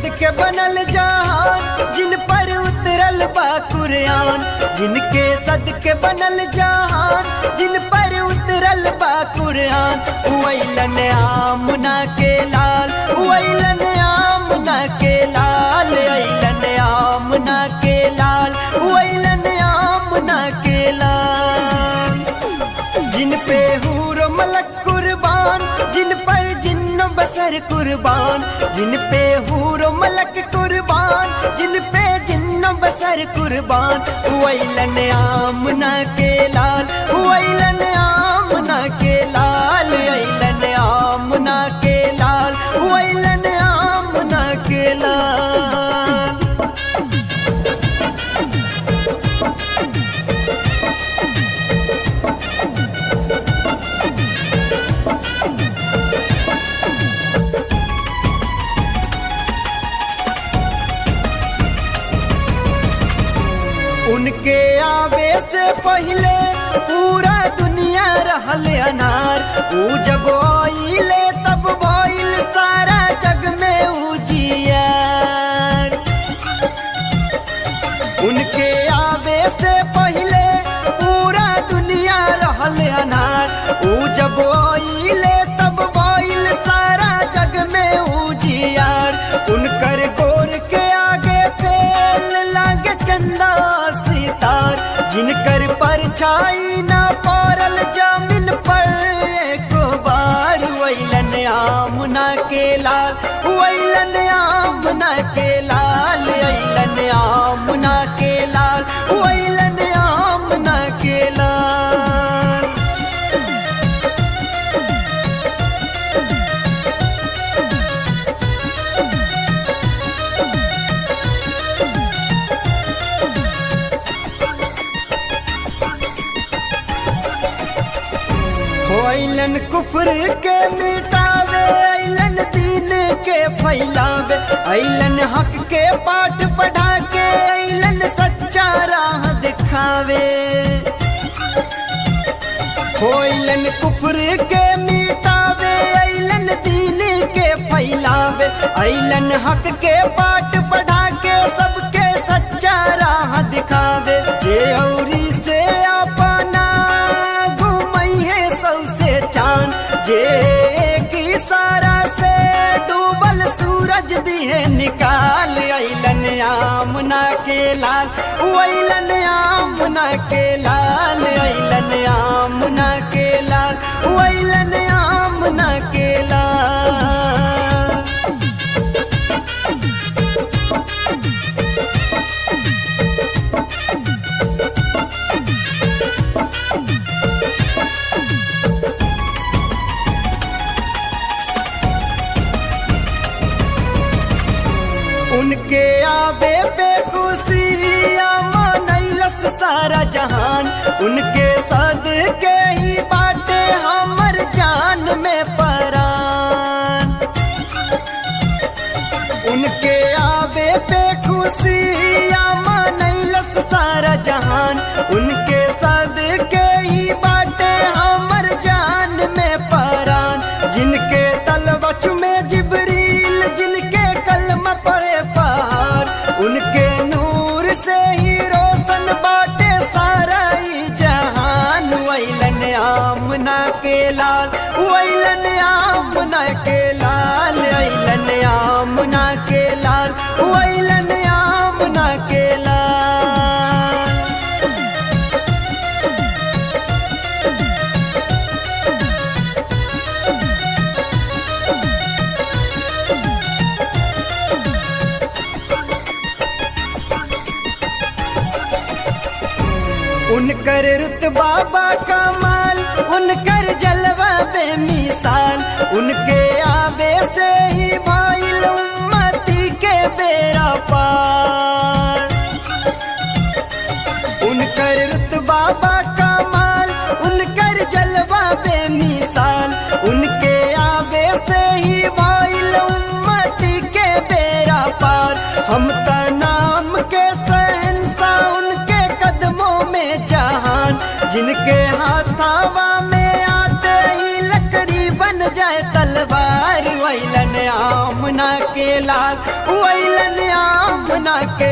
सद के बनल जहान, जिन पर उतरल बा कुरान। जिनके सद के बनल जहान, जिन पर उतरल बा कुरान। वैलन आमना के लाल, वैलन आमना के लाल, ऐलन आमना के लाल, वैलन आमना के लाल। जिन पे हूर मलक कुर्बान, जिन पर जिन्न बशर कुर्बान। जिन पे हूर मलक कुर्बान, जिन पे जिन्न बशर कुर्बान। वैलन आमना के लाल, वैलन आमना के लाल, ऐलन आमना के लाल, वैलन आमना के लाल। उनके आवे से पहले पूरा दुनिया रहल अनार। ऊ जब आइले तब भइल सारा जग में उजियार। उनके आवे से पहले पूरा दुनिया रहल अनार। ऊ जब आइले तब भइल सारा जग में उजियार। उनकर गोर के आगे फेल लागे चंदा सितार। जिनकर परछाई न पड़ल जमीन पर एको बार। वैलन आमना के लाल, वैलन आमना के लाल, ऐलन आमना के लाल, वैलन आमना के लाल। ऐलन कुफर के मिटावे, ऐलन दीन के फैलावे। ऐलन हक के पाठ पढ़ा के, ऐलन सच्चा राह दिखावे। ऐलन कुफर के मिटावे, ऐलन दीन के फैलावे। ऐलन हक के पाठ पढ़ा के सबके सच्चा राह दिखावे। जे औरी से अपना चांद, जे एक इशारा से डूबल सूरज दिए निकाल। ऐलन आमना के लाल, वैलन आमना के लाल, ऐलन आमना के लाल, वैलन आमना के लाल। उनके आवे पे खुशियाँ मनैलस सारा जहान। उनके सदके ही बाटे हमर जान में परान। उनके आवे पे खुशियाँ मनैलस सारा जहान। उनके सदके ही बाटे हमर जान में परान। जिनके तलवच में जिब्रील, जिनके कलमा पड़े पहाड़। उनके नूर से ही रोशन बाटे सारा ही जहान। वैलन आमना के लाल, वैलन आमना के लाल, ऐलन आमना के लाल, वैलन आमना के लाल। उनकर रुतबा बा कमाल, उनकर जलवा बेमिसाल। उनके आवे से ही भइल उम्मती के बेड़ा पार। उनकर रुतबा बा कमाल, उनकर जलवा बेमिसाल। उनके आवे से ही भइल उम्मती के बेड़ा पार। हम त नाम के शहंशाह, उनके कदमों में जहान। जिनके हाथावा में आते ही लकड़ी बन जाए तलवार। तलवार वैलन आमना के लाल वैलन आमना के